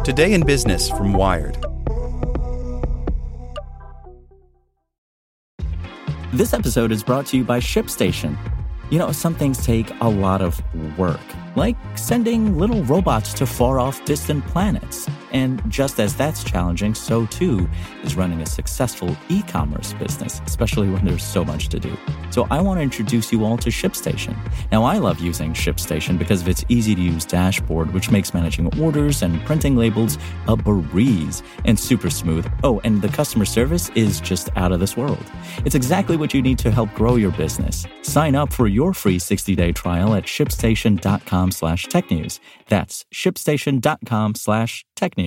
Today in Business from Wired. This episode is brought to you by ShipStation. You know, some things take a lot of work, like sending little robots to far-off distant planets. And just as that's challenging, so too is running a successful e-commerce business, especially when there's so much to do. So I want to introduce you all to ShipStation. Now, I love using ShipStation because of its easy-to-use dashboard, which makes managing orders and printing labels a breeze and super smooth. Oh, and the customer service is just out of this world. It's exactly what you need to help grow your business. Sign up for your free 60-day trial at shipstation.com/technews. That's shipstation.com/technews.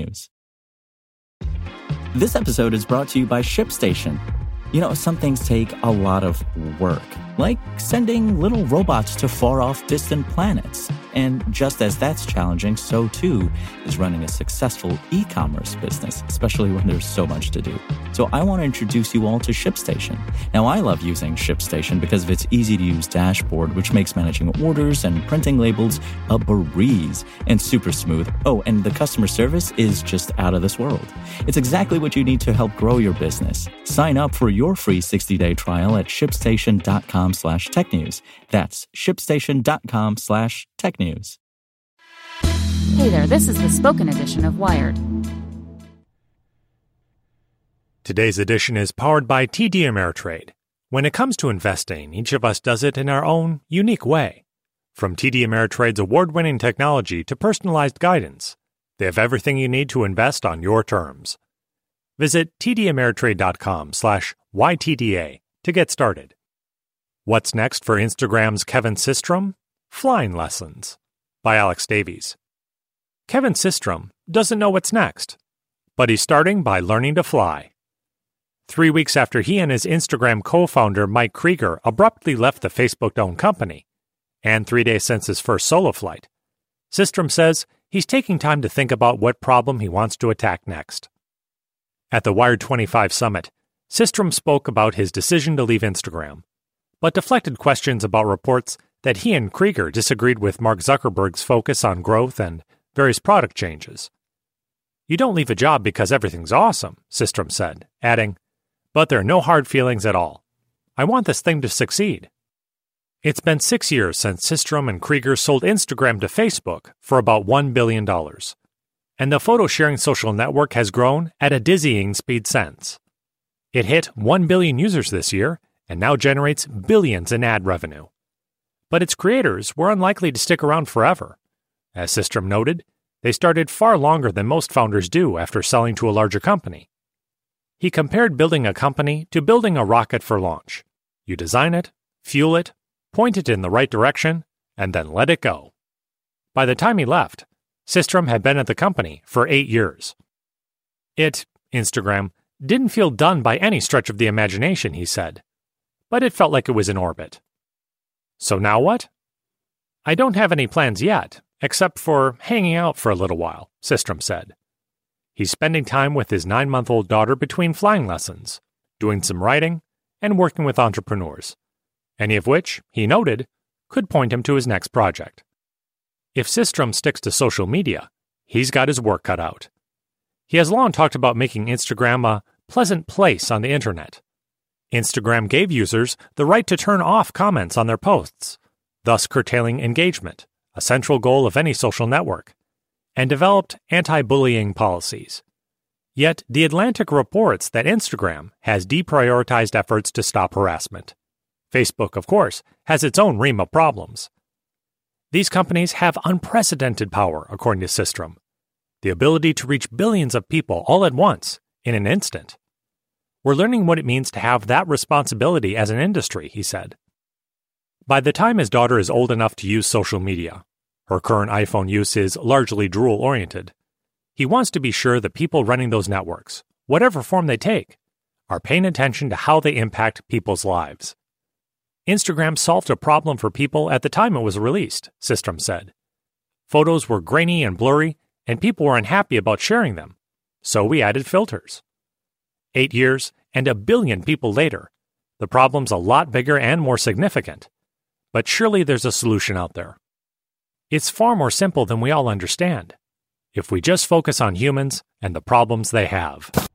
This episode is brought to you by ShipStation. You know, some things take a lot of work, like sending little robots to far-off distant planets. And just as that's challenging, so too is running a successful e-commerce business, especially when there's so much to do. So I want to introduce you all to ShipStation. Now, I love using ShipStation because of its easy-to-use dashboard, which makes managing orders and printing labels a breeze and super smooth. Oh, and the customer service is just out of this world. It's exactly what you need to help grow your business. Sign up for your free 60-day trial at shipstation.com/technews. That's shipstation.com/technews. Hey there, this is the spoken edition of Wired. Today's edition is powered by TD Ameritrade. When it comes to investing, each of us does it in our own unique way. From TD Ameritrade's award-winning technology to personalized guidance, they have everything you need to invest on your terms. Visit tdameritrade.com/YTDA to get started. What's next for Instagram's Kevin Systrom? Flying Lessons by Alex Davies. Kevin Systrom doesn't know what's next, but he's starting by learning to fly. 3 weeks after he and his Instagram co-founder Mike Krieger abruptly left the Facebook-owned company, and 3 days since his first solo flight, Systrom says he's taking time to think about what problem he wants to attack next. At the Wired 25 Summit, Systrom spoke about his decision to leave Instagram, but deflected questions about reports that he and Krieger disagreed with Mark Zuckerberg's focus on growth and various product changes. "You don't leave a job because everything's awesome," Systrom said, adding, "But there are no hard feelings at all. I want this thing to succeed." It's been 6 years since Systrom and Krieger sold Instagram to Facebook for about $1 billion, and the photo-sharing social network has grown at a dizzying speed since. It hit 1 billion users this year and now generates billions in ad revenue. But its creators were unlikely to stick around forever. As Systrom noted, they started far longer than most founders do after selling to a larger company. He compared building a company to building a rocket for launch. You design it, fuel it, point it in the right direction, and then let it go. By the time he left, Systrom had been at the company for 8 years. Instagram, didn't feel done by any stretch of the imagination, he said, but it felt like it was in orbit. So now what? "I don't have any plans yet, except for hanging out for a little while," Systrom said. He's spending time with his 9-month-old daughter between flying lessons, doing some writing, and working with entrepreneurs, any of which, he noted, could point him to his next project. If Systrom sticks to social media, he's got his work cut out. He has long talked about making Instagram a pleasant place on the internet. Instagram gave users the right to turn off comments on their posts, thus curtailing engagement, a central goal of any social network, and developed anti-bullying policies. Yet, The Atlantic reports that Instagram has deprioritized efforts to stop harassment. Facebook, of course, has its own ream of problems. These companies have unprecedented power, according to Systrom, the ability to reach billions of people all at once, in an instant. "We're learning what it means to have that responsibility as an industry," he said. By the time his daughter is old enough to use social media, her current iPhone use is largely drool-oriented, he wants to be sure that people running those networks, whatever form they take, are paying attention to how they impact people's lives. Instagram solved a problem for people at the time it was released, Systrom said. Photos were grainy and blurry, and people were unhappy about sharing them, so we added filters. 8 years and 1 billion people later, the problem's a lot bigger and more significant. But surely there's a solution out there. It's far more simple than we all understand. if we just focus on humans and the problems they have.